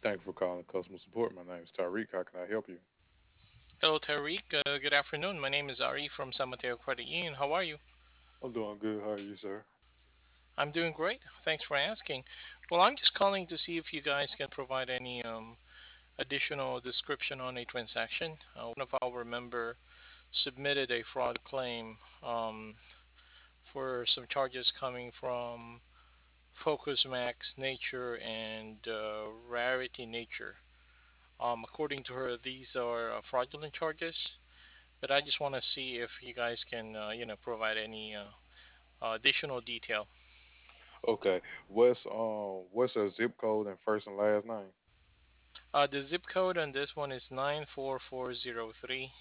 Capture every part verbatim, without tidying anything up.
Thank you for calling customer support. My name is Tariq. How can I help you? Hello, Tariq. Uh, good afternoon. My name is Ari from San Mateo Credit Union. How are you? I'm doing good. How are you, sir? I'm doing great. Thanks for asking. Well, I'm just calling to see if you guys can provide any um, additional description on a transaction. Uh, one of our member submitted a fraud claim um, for some charges coming from Focus Max Nature and uh, Rarity Nature. Um, according to her, these are uh, fraudulent charges. But I just want to see if you guys can, uh, you know, provide any uh, uh, additional detail. Okay. What's um what's your zip code and first and last name? Uh, the zip code on this one is nine four four zero three.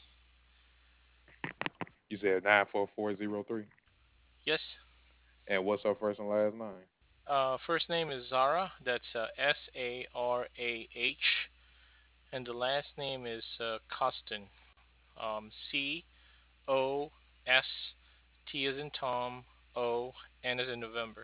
You said nine four four zero three. Yes. And what's her first and last name? Uh, first name is Zara. That's uh, S A R A H. And the last name is uh, Costin. Um, C O S T as in Tom, O, N as in November.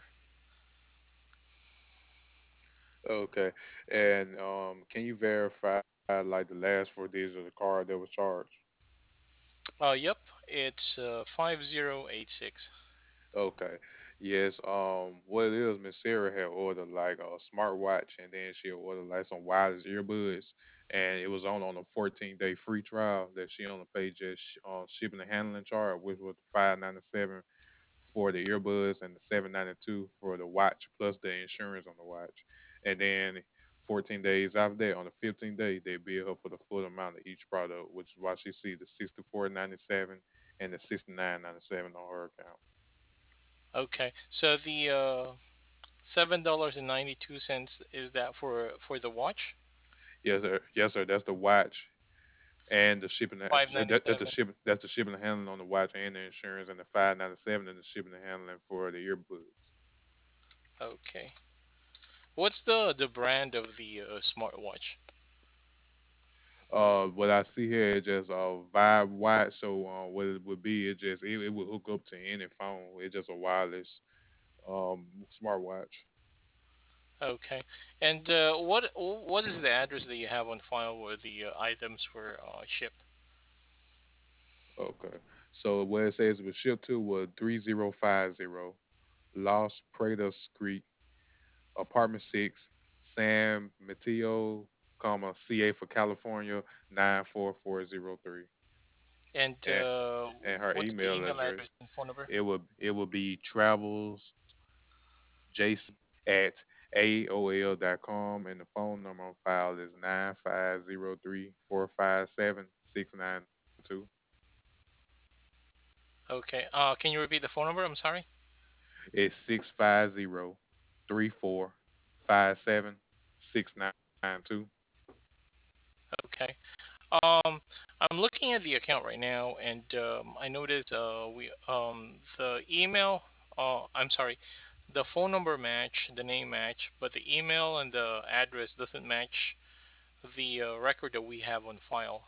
Okay. And um can you verify like the last four digits of the card that was charged? Uh, yep. It's uh, five zero eight six. Okay. Yes, um what it is, Miss Sarah had ordered like a smartwatch and then she ordered like some wireless earbuds and it was on on a fourteen day free trial that she only paid just sh- uh, shipping and handling charge, which was five ninety seven for the earbuds and the seven ninety two for the watch plus the insurance on the watch. And then fourteen days after that, on the fifteenth day, they bill her for the full amount of each product, which is why she see the sixty four ninety seven and the sixty nine ninety seven on her account. Okay. So the uh, seven dollars and ninety two cents is that for for the watch? Yes, sir. Yes, sir. That's the watch and the shipping. That, Five ninety that- that's the seven. shipping. That's the shipping and handling on the watch and the insurance, and the five ninety seven and the shipping and handling for the earbuds. Okay. What's the the brand of the uh, smartwatch? Uh, what I see here is just a Vibe watch. So uh, what it would be, it just it, it would hook up to any phone. It's just a wireless um smartwatch. Okay. And uh, what what is the address that you have on file where the uh, items were uh, shipped? Okay. So what it says it was shipped to was three zero five zero Los Prados Street, apartment six, San Mateo, comma C A for California nine four four zero three. And And uh, and her what's the email email address address and phone number? it would it would be travels at A O L dot com and the phone number on file is nine five zero three four five seven six nine two. Okay. Uh, can you repeat the phone number? I'm sorry. It's six five zero three four five seven six nine two. Okay. Um, I'm looking at the account right now, and um, I noticed uh, we um the email. Uh, I'm sorry, the phone number match, the name match, but the email and the address doesn't match the uh, record that we have on file.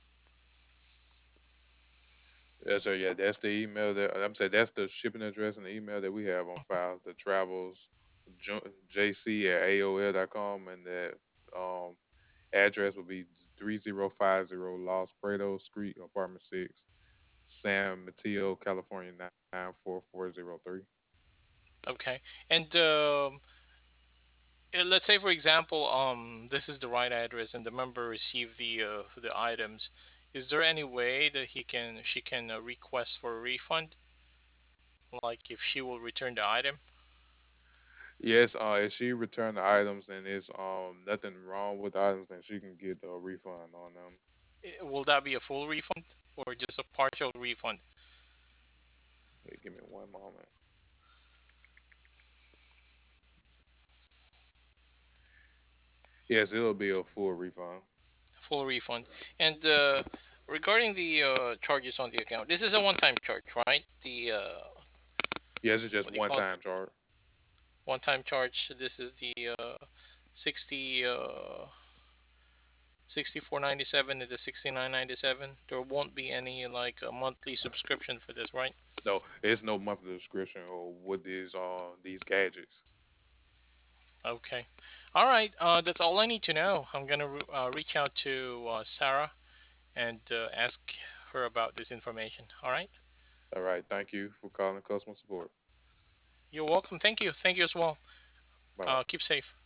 Yes, sir. Yeah, that's the email that I'm saying. That's the shipping address and the email that we have on file. The travels J C at A O L dot com and the um, address will be three zero five zero Los Prados Street, apartment six, San Mateo, California nine four four zero three. Okay, and um, uh, let's say for example, um, this is the right address, and the member received the uh, the items. Is there any way that he can she can uh, request for a refund, like if she will return the item? Yes, uh, if she returned the items and it's um nothing wrong with the items, then she can get a refund on them. I- Will that be a full refund or just a partial refund? Wait, give me one moment. Yes, it'll be a full refund. Full refund. And uh, regarding the uh, charges on the account, this is a one-time charge, right? The uh, Yes, it's just what do you one call it? time charge. One-time charge. This is the uh, sixty uh, sixty-four ninety-seven and the sixty-nine ninety-seven. There won't be any like a monthly subscription for this, right? No, it's no monthly subscription or with these uh these gadgets. Okay. All right. Uh, that's all I need to know. I'm gonna re- uh, reach out to uh, Sarah and uh, ask her about this information. All right. All right. Thank you for calling customer support. You're welcome. Thank you. Thank you as well. Bye Uh, bye. keep safe.